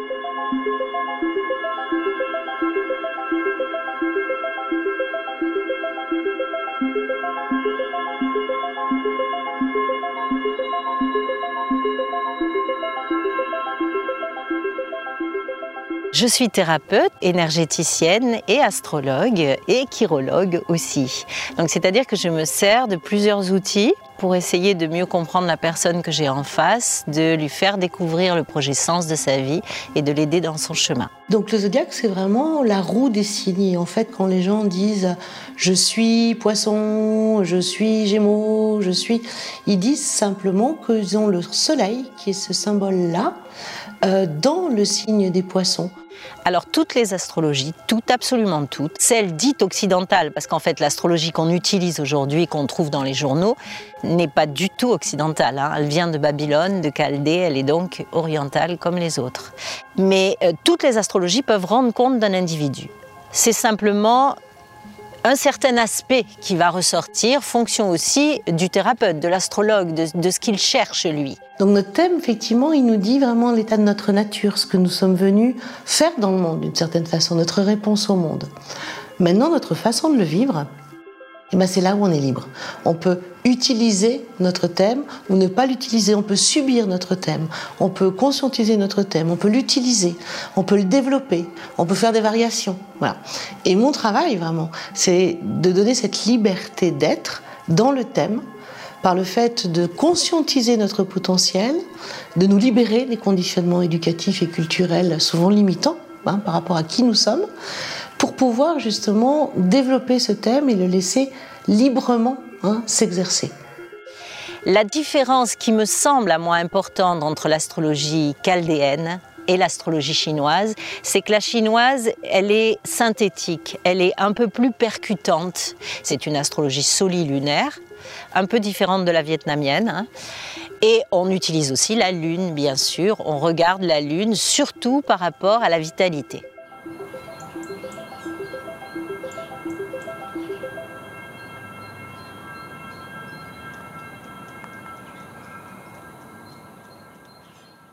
Je suis thérapeute, énergéticienne et astrologue et chirologue aussi. Donc c'est-à-dire que je me sers de plusieurs outils pour essayer de mieux comprendre la personne que j'ai en face, de lui faire découvrir le projet sens de sa vie et de l'aider dans son chemin. Donc le zodiaque, c'est vraiment la roue des signes. En fait, quand les gens disent « je suis poisson, je suis gémeaux, je suis », ils disent simplement qu'ils ont le soleil, qui est ce symbole-là, dans le signe des poissons. Alors toutes les astrologies, toutes, absolument toutes, celles dites occidentales, parce qu'en fait l'astrologie qu'on utilise aujourd'hui, qu'on trouve dans les journaux, n'est pas du tout occidentale. Elle vient de Babylone, de Chaldée, elle est donc orientale comme les autres. Mais toutes les astrologies peuvent rendre compte d'un individu. C'est simplement un certain aspect qui va ressortir, fonction aussi du thérapeute, de l'astrologue, de ce qu'il cherche lui. Donc notre thème, effectivement, il nous dit vraiment l'état de notre nature, ce que nous sommes venus faire dans le monde, d'une certaine façon, notre réponse au monde. Maintenant, notre façon de le vivre, c'est là où on est libre. On peut utiliser notre thème ou ne pas l'utiliser. On peut subir notre thème. On peut conscientiser notre thème. On peut l'utiliser. On peut le développer. On peut faire des variations. Voilà. Et mon travail, vraiment, c'est de donner cette liberté d'être dans le thème par le fait de conscientiser notre potentiel, de nous libérer des conditionnements éducatifs et culturels souvent limitants par rapport à qui nous sommes, pour pouvoir justement développer ce thème et le laisser librement s'exercer. La différence qui me semble à moi importante entre l'astrologie chaldéenne et l'astrologie chinoise, c'est que la chinoise, elle est synthétique, elle est un peu plus percutante. C'est une astrologie solilunaire, un peu différente de la vietnamienne. Et on utilise aussi la lune, bien sûr. On regarde la lune surtout par rapport à la vitalité.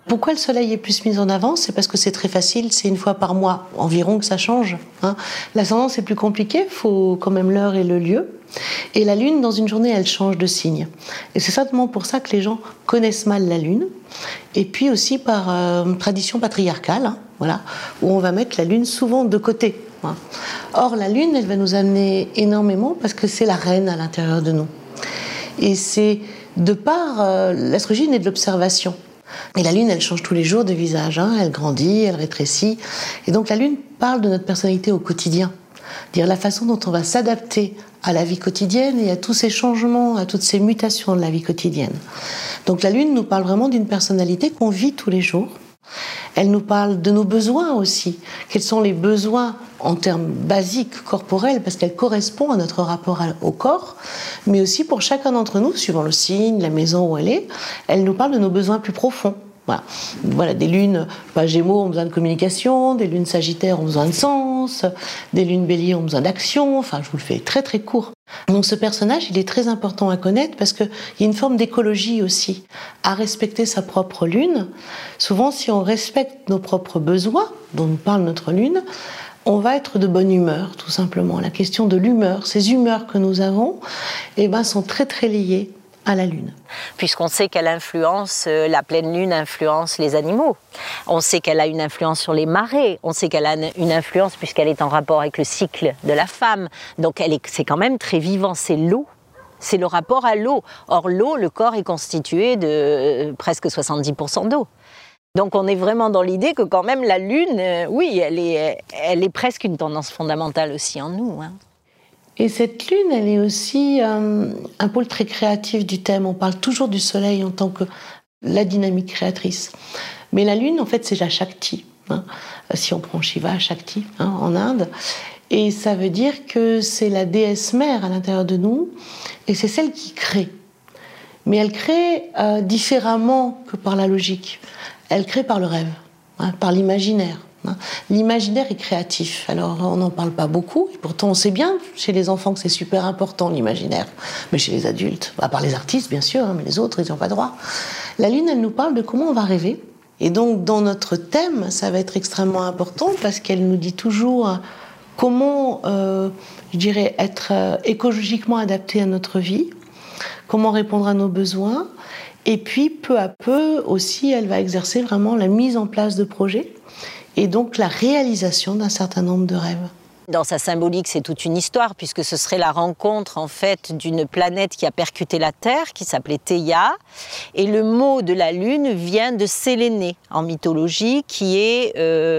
Pourquoi le soleil est plus mis en avant? C'est parce que c'est très facile, c'est une fois par mois environ que ça change. L'ascendant, c'est plus compliqué, il faut quand même l'heure et le lieu. Et la lune, dans une journée, elle change de signe. Et c'est certainement pour ça que les gens connaissent mal la lune. Et puis aussi par tradition patriarcale, voilà, où on va mettre la lune souvent de côté. Or, la lune, elle va nous amener énormément parce que c'est la reine à l'intérieur de nous. Et c'est de par l'astrologie née de l'observation. Et la lune, elle change tous les jours de visage, elle grandit, elle rétrécit. Et donc la lune parle de notre personnalité au quotidien. Dire la façon dont on va s'adapter à la vie quotidienne et à tous ces changements, à toutes ces mutations de la vie quotidienne. Donc la lune nous parle vraiment d'une personnalité qu'on vit tous les jours. Elle nous parle de nos besoins aussi. Quels sont les besoins en termes basiques, corporels, parce qu'elle correspond à notre rapport au corps, mais aussi pour chacun d'entre nous, suivant le signe, la maison où elle nous parle de nos besoins plus profonds. Voilà, des lunes Gémeaux ont besoin de communication, des lunes Sagittaires ont besoin de sens, des lunes Bélier ont besoin d'action, enfin je vous le fais très très court. Donc ce personnage, il est très important à connaître parce qu'il y a une forme d'écologie aussi, à respecter sa propre lune. Souvent, si on respecte nos propres besoins, dont nous parle notre lune, on va être de bonne humeur, tout simplement. La question de l'humeur, ces humeurs que nous avons, sont très très liées à la lune. Puisqu'on sait qu'elle influence, la pleine lune influence les animaux. On sait qu'elle a une influence sur les marées. On sait qu'elle a une influence puisqu'elle est en rapport avec le cycle de la femme. Donc c'est quand même très vivant, c'est l'eau. C'est le rapport à l'eau. Or l'eau, le corps est constitué de presque 70% d'eau. Donc on est vraiment dans l'idée que quand même la lune, oui, elle est presque une tendance fondamentale aussi en nous. Et cette lune, elle est aussi un pôle très créatif du thème. On parle toujours du soleil en tant que la dynamique créatrice. Mais la lune, en fait, c'est la Shakti. Si on prend Shiva, Shakti, en Inde. Et ça veut dire que c'est la déesse mère à l'intérieur de nous. Et c'est celle qui crée. Mais elle crée différemment que par la logique. Elle crée par le rêve, par l'imaginaire. L'imaginaire est créatif, alors on n'en parle pas beaucoup, et pourtant on sait bien chez les enfants que c'est super important l'imaginaire, mais chez les adultes, à part les artistes bien sûr, mais les autres ils n'ont pas droit. La lune, elle nous parle de comment on va rêver, et donc dans notre thème, ça va être extrêmement important parce qu'elle nous dit toujours comment, être écologiquement adapté à notre vie, comment répondre à nos besoins, et puis peu à peu aussi elle va exercer vraiment la mise en place de projets, et donc la réalisation d'un certain nombre de rêves. Dans sa symbolique, c'est toute une histoire, puisque ce serait la rencontre en fait d'une planète qui a percuté la Terre, qui s'appelait Theia, et le mot de la Lune vient de Sélénée en mythologie, qui est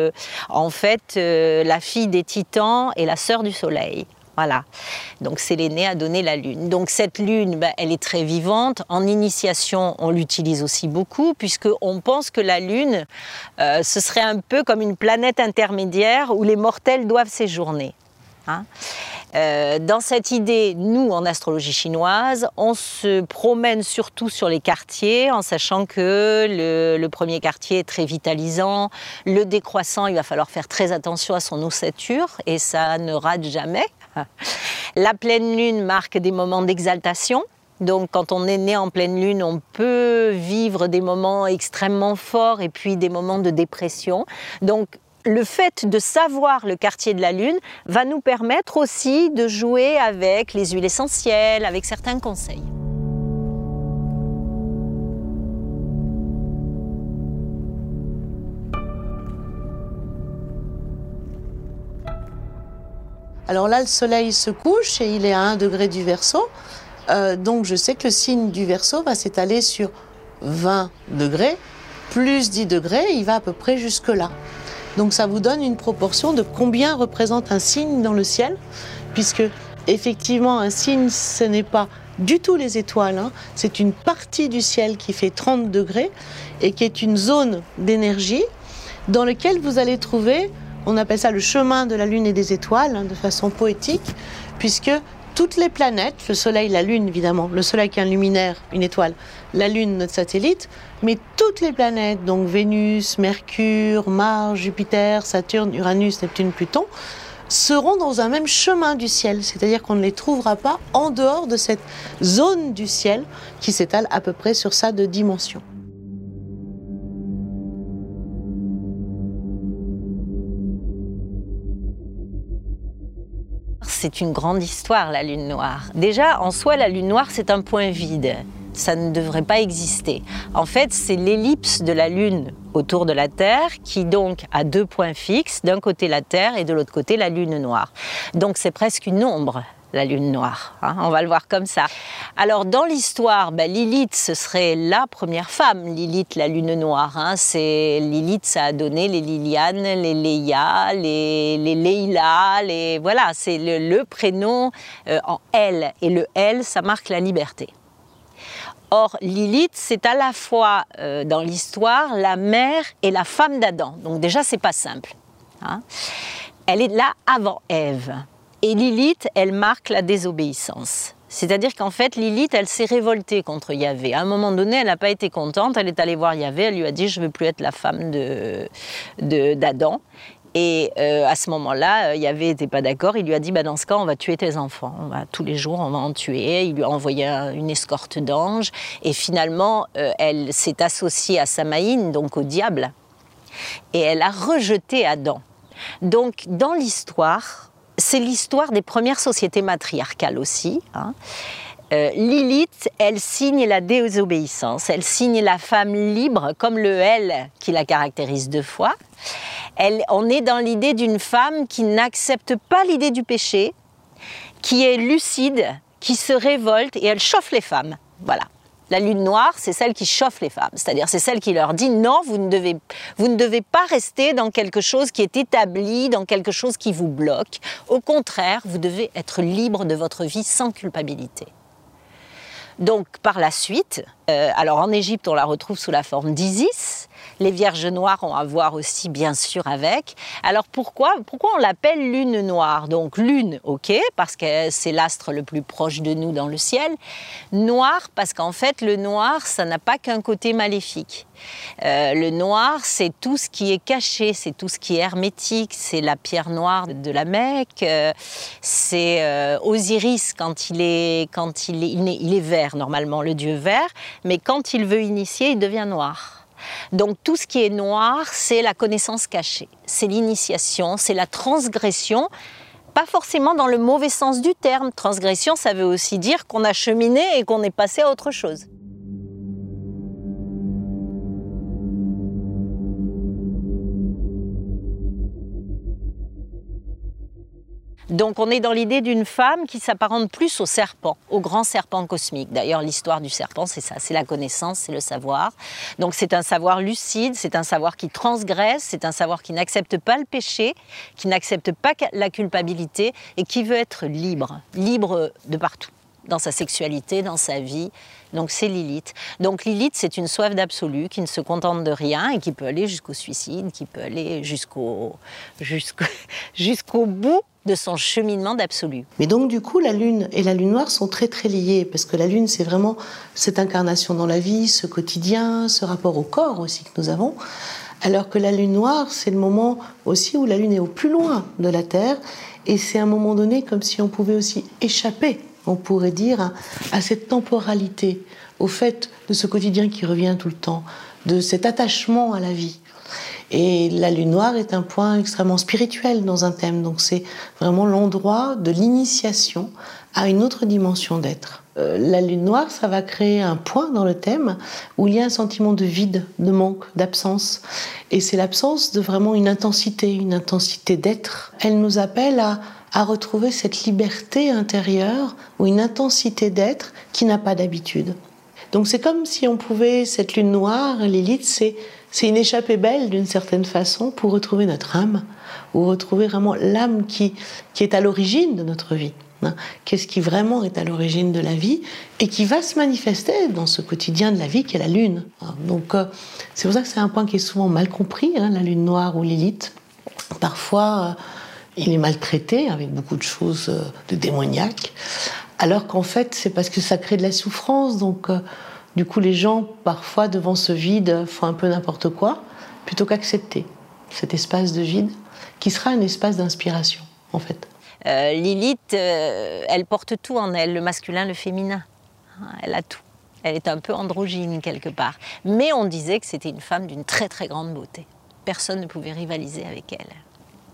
la fille des Titans et la sœur du Soleil. Voilà, donc Sélénée a donné la lune. Donc cette lune, elle est très vivante. En initiation, on l'utilise aussi beaucoup, puisqu'on pense que la lune, ce serait un peu comme une planète intermédiaire où les mortels doivent séjourner. Dans cette idée, nous, en astrologie chinoise, on se promène surtout sur les quartiers, en sachant que le premier quartier est très vitalisant. Le décroissant, il va falloir faire très attention à son ossature, et ça ne rate jamais. La pleine lune marque des moments d'exaltation. Donc quand on est né en pleine lune, on peut vivre des moments extrêmement forts et puis des moments de dépression. Donc le fait de savoir le quartier de la lune va nous permettre aussi de jouer avec les huiles essentielles, avec certains conseils. Alors là, le soleil se couche et il est à 1 degré du Verseau. Donc je sais que le signe du Verseau va s'étaler sur 20 degrés, plus 10 degrés, il va à peu près jusque-là. Donc ça vous donne une proportion de combien représente un signe dans le ciel, puisque effectivement un signe, ce n'est pas du tout les étoiles, c'est une partie du ciel qui fait 30 degrés et qui est une zone d'énergie dans laquelle vous allez trouver, on appelle ça le chemin de la Lune et des étoiles, de façon poétique, puisque toutes les planètes, le Soleil, la Lune évidemment, le Soleil qui est un luminaire, une étoile, la Lune, notre satellite, mais toutes les planètes, donc Vénus, Mercure, Mars, Jupiter, Saturne, Uranus, Neptune, Pluton, seront dans un même chemin du ciel, c'est-à-dire qu'on ne les trouvera pas en dehors de cette zone du ciel qui s'étale à peu près sur ça de dimension. C'est une grande histoire, la lune noire. Déjà, en soi, la lune noire, c'est un point vide. Ça ne devrait pas exister. En fait, c'est l'ellipse de la lune autour de la Terre qui donc a 2 points fixes, d'un côté la Terre et de l'autre côté la lune noire. Donc c'est presque une ombre, la lune noire, hein, on va le voir comme ça. Alors dans l'histoire, Lilith, ce serait la première femme, Lilith, la lune noire. Hein. Lilith, ça a donné les Liliane, les Léa, les Leïla, voilà, c'est le prénom en L. Et le L, ça marque la liberté. Or, Lilith, c'est à la fois, dans l'histoire, la mère et la femme d'Adam. Donc déjà, c'est pas simple. Hein. Elle est là avant Ève. Et Lilith, elle marque la désobéissance. C'est-à-dire qu'en fait, Lilith, elle s'est révoltée contre Yahvé. À un moment donné, elle n'a pas été contente. Elle est allée voir Yahvé. Elle lui a dit « Je ne veux plus être la femme d'Adam ». Et à ce moment-là, Yahvé n'était pas d'accord. Il lui a dit dans ce cas, on va tuer tes enfants. Tous les jours, on va en tuer. Il lui a envoyé une escorte d'anges. Et finalement, elle s'est associée à Samaïn, donc au diable. Et elle a rejeté Adam. Donc, dans l'histoire, c'est l'histoire des premières sociétés matriarcales aussi. Hein. Lilith, elle signe la désobéissance. Elle signe la femme libre, comme le L qui la caractérise 2 fois. On est dans l'idée d'une femme qui n'accepte pas l'idée du péché, qui est lucide, qui se révolte et elle chauffe les femmes. Voilà. La lune noire, c'est celle qui chauffe les femmes. C'est-à-dire, c'est celle qui leur dit non, vous ne devez pas rester dans quelque chose qui est établi, dans quelque chose qui vous bloque. Au contraire, vous devez être libre de votre vie sans culpabilité. Donc, par la suite, alors en Égypte, on la retrouve sous la forme d'Isis. Les Vierges noires ont à voir aussi, bien sûr, avec. Alors, pourquoi on l'appelle lune noire? Donc, lune, ok, parce que c'est l'astre le plus proche de nous dans le ciel. Noir, parce qu'en fait, le noir, ça n'a pas qu'un côté maléfique. Le noir, c'est tout ce qui est caché, c'est tout ce qui est hermétique, c'est la pierre noire de la Mecque, c'est Osiris quand il est vert, normalement, le dieu vert, mais quand il veut initier, il devient noir. Donc tout ce qui est noir, c'est la connaissance cachée, c'est l'initiation, c'est la transgression, pas forcément dans le mauvais sens du terme. Transgression, ça veut aussi dire qu'on a cheminé et qu'on est passé à autre chose. Donc on est dans l'idée d'une femme qui s'apparente plus au serpent, au grand serpent cosmique. D'ailleurs, l'histoire du serpent, c'est ça, c'est la connaissance, c'est le savoir. Donc c'est un savoir lucide, c'est un savoir qui transgresse, c'est un savoir qui n'accepte pas le péché, qui n'accepte pas la culpabilité et qui veut être libre, libre de partout, dans sa sexualité, dans sa vie. Donc c'est Lilith. Donc Lilith, c'est une soif d'absolu qui ne se contente de rien et qui peut aller jusqu'au suicide, qui peut aller jusqu'au bout de son cheminement d'absolu. Mais donc du coup, la lune et la lune noire sont très très liées, parce que la lune, c'est vraiment cette incarnation dans la vie, ce quotidien, ce rapport au corps aussi que nous avons, alors que la lune noire, c'est le moment aussi où la lune est au plus loin de la Terre, et c'est un moment donné comme si on pouvait aussi échapper, on pourrait dire, à cette temporalité, au fait de ce quotidien qui revient tout le temps, de cet attachement à la vie. Et la lune noire est un point extrêmement spirituel dans un thème, donc c'est vraiment l'endroit de l'initiation à une autre dimension d'être. La lune noire, ça va créer un point dans le thème où il y a un sentiment de vide, de manque, d'absence. Et c'est l'absence de vraiment une intensité d'être. Elle nous appelle à retrouver cette liberté intérieure ou une intensité d'être qui n'a pas d'habitude. Donc c'est comme si on pouvait, cette lune noire, Lilith, c'est une échappée belle d'une certaine façon pour retrouver notre âme, ou retrouver vraiment l'âme qui est à l'origine de notre vie. Qu'est-ce qui vraiment est à l'origine de la vie et qui va se manifester dans ce quotidien de la vie qu'est la lune. Donc c'est pour ça que c'est un point qui est souvent mal compris, la lune noire ou Lilith. Parfois, il est maltraité avec beaucoup de choses de démoniaques, alors qu'en fait c'est parce que ça crée de la souffrance. Donc du coup les gens parfois devant ce vide font un peu n'importe quoi plutôt qu'accepter cet espace de vide qui sera un espace d'inspiration en fait. Lilith, elle porte tout en elle, le masculin, le féminin. Elle a tout. Elle est un peu androgyne quelque part. Mais on disait que c'était une femme d'une très très grande beauté. Personne ne pouvait rivaliser avec elle.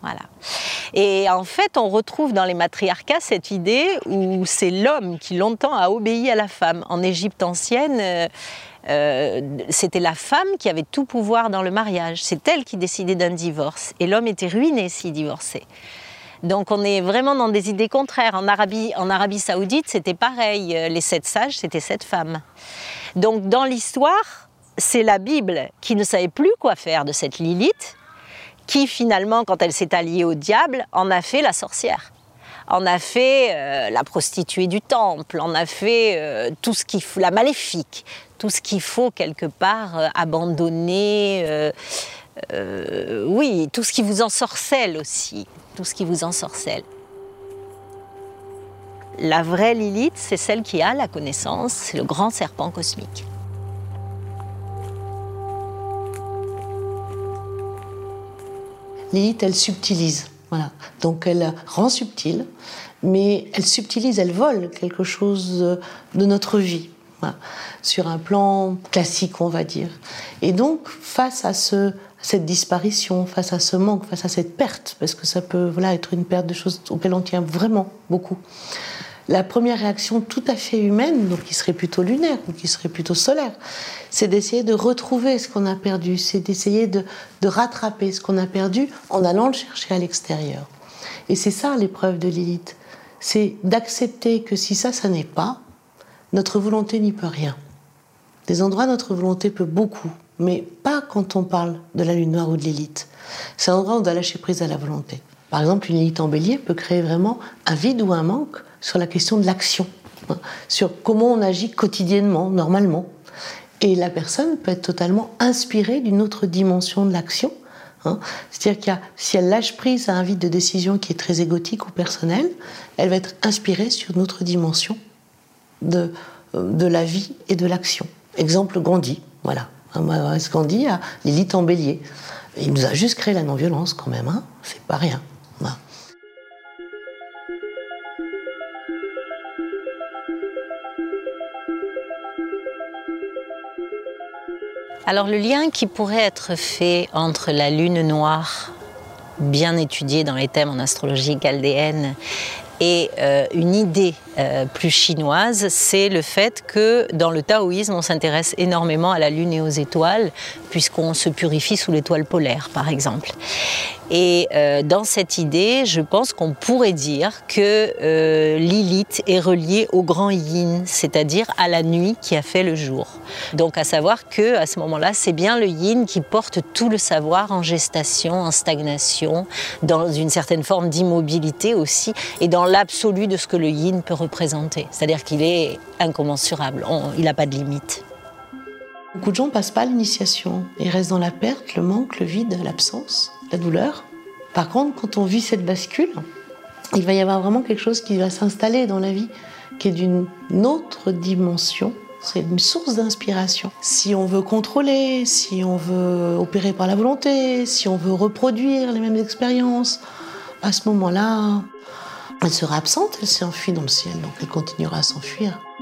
Voilà. Et en fait, on retrouve dans les matriarcats cette idée où c'est l'homme qui longtemps a obéi à la femme. En Égypte ancienne, c'était la femme qui avait tout pouvoir dans le mariage. C'est elle qui décidait d'un divorce. Et l'homme était ruiné s'il divorçait. Donc on est vraiment dans des idées contraires. En Arabie Saoudite, c'était pareil. Les 7 sages, c'était 7 femmes. Donc dans l'histoire, c'est la Bible qui ne savait plus quoi faire de cette Lilith, qui finalement, quand elle s'est alliée au diable, en a fait la sorcière. En a fait la prostituée du temple, en a fait tout ce qu'il faut, la maléfique, tout ce qu'il faut quelque part abandonner, oui, tout ce qui vous ensorcelle aussi, tout ce qui vous ensorcelle. La vraie Lilith, c'est celle qui a la connaissance, c'est le grand serpent cosmique. Lilith, elle subtilise, voilà. Donc elle rend subtil, mais elle subtilise, elle vole quelque chose de notre vie, voilà. Sur un plan classique, on va dire. Et donc, face à cette disparition, face à ce manque, face à cette perte, parce que ça peut être une perte de choses auxquelles on tient vraiment beaucoup, la première réaction tout à fait humaine, donc qui serait plutôt lunaire ou qui serait plutôt solaire, c'est d'essayer de retrouver ce qu'on a perdu, c'est d'essayer de rattraper ce qu'on a perdu en allant le chercher à l'extérieur. Et c'est ça l'épreuve de Lilith, c'est d'accepter que si ça n'est pas, notre volonté n'y peut rien. Des endroits, notre volonté peut beaucoup, mais pas quand on parle de la lune noire ou de Lilith. C'est un endroit où on doit lâcher prise à la volonté. Par exemple, une Lilith en bélier peut créer vraiment un vide ou un manque sur la question de l'action, sur comment on agit quotidiennement, normalement. Et la personne peut être totalement inspirée d'une autre dimension de l'action. C'est-à-dire que si elle lâche prise à un vide de décision qui est très égotique ou personnel, elle va être inspirée sur une autre dimension de la vie et de l'action. Exemple, Gandhi, voilà. Gandhi a Lilith en bélier. Il nous a juste créé la non-violence quand même, hein. C'est pas rien. Voilà. Alors le lien qui pourrait être fait entre la lune noire, bien étudiée dans les thèmes en astrologie chaldéenne, et une idée plus chinoise, c'est le fait que dans le taoïsme, on s'intéresse énormément à la lune et aux étoiles, puisqu'on se purifie sous l'étoile polaire, par exemple. Et dans cette idée, je pense qu'on pourrait dire que Lilith est reliée au grand yin, c'est-à-dire à la nuit qui a fait le jour. Donc à savoir qu'à ce moment-là, c'est bien le yin qui porte tout le savoir en gestation, en stagnation, dans une certaine forme d'immobilité aussi, et dans l'absolu de ce que le yin peut représenter. C'est-à-dire qu'il est incommensurable, il n'a pas de limite. Beaucoup de gens ne passent pas l'initiation. Ils restent dans la perte, le manque, le vide, l'absence, la douleur. Par contre, quand on vit cette bascule, il va y avoir vraiment quelque chose qui va s'installer dans la vie, qui est d'une autre dimension. C'est une source d'inspiration. Si on veut contrôler, si on veut opérer par la volonté, si on veut reproduire les mêmes expériences, à ce moment-là, elle sera absente, elle s'est enfuie dans le ciel, donc elle continuera à s'enfuir.